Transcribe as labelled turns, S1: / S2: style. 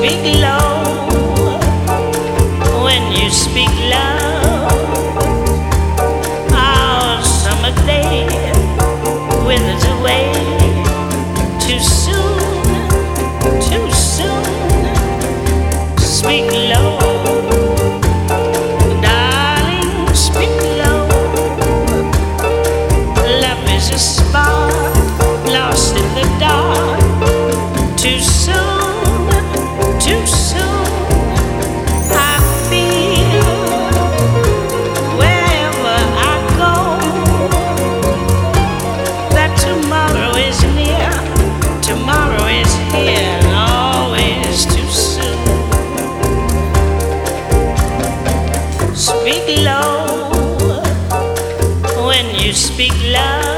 S1: Speak low when you speak loud. Our summer day withers away too soon, too soon. Speak low, darling, speak low. Love is a spark lost in the dark. Too soon, too soon. I feel wherever I go that tomorrow is near, tomorrow is here, and always too soon. Speak low when you speak loud.